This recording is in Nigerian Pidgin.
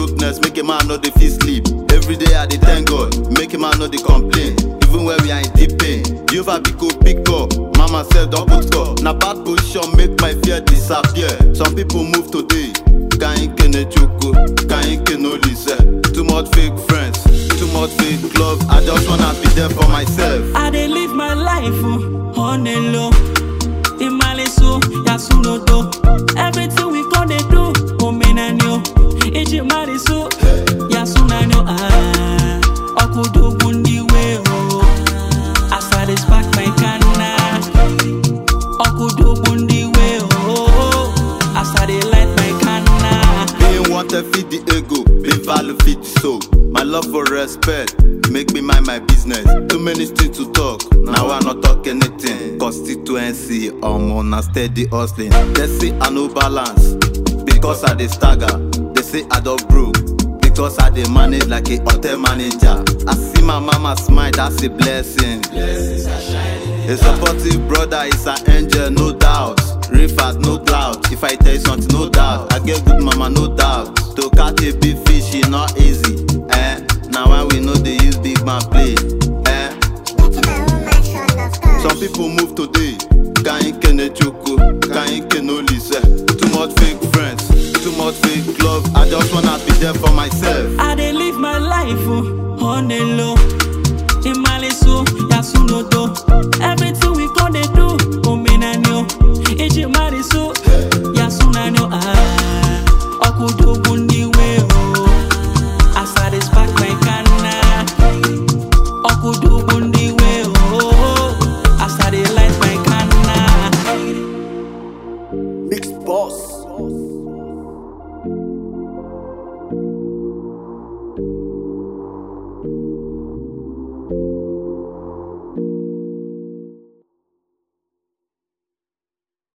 brokenness, make a man know they feel sleep. Every day I dey thank God, make a man know they complain. Even when we are in deep pain, Jehovah pick up. Mama said don't put score. Na bad position make my fear disappear. Some people move today, can't no choco, can't no listen. Too much fake friends, too much fake love. I just wanna be there for myself. I dey live my life on a low. Imaleso, Yasunodo. Everything we can they do, Omenanyo. Ijimaleso, Yasunano. Okudo Bundi way. As I dey spark my canna. Okudo Bundi way. As I dey light my canna. Being wanted feed the ego, being value feed the soul. My love for respect make me mind my business. Too many things to talk, now I not talk anything. Constituency, I'm on a steady hustling. They say I no balance, because I dey stagger. They say I don't broke, because I dey manage like a hotel manager. I see my mama smile, that's a blessing. A supportive brother is an angel, no doubt. Rivers, no cloud. If I tell you something, no doubt. I get good mama, no doubt. To catch a big fish is not easy. Now when we know they use big man play. Some people move today, can't no choco, can't no listen. Too much fake friends, too much fake love. I just wanna be there for myself. I dey live my life on a low. Imaleso, Yasunodo.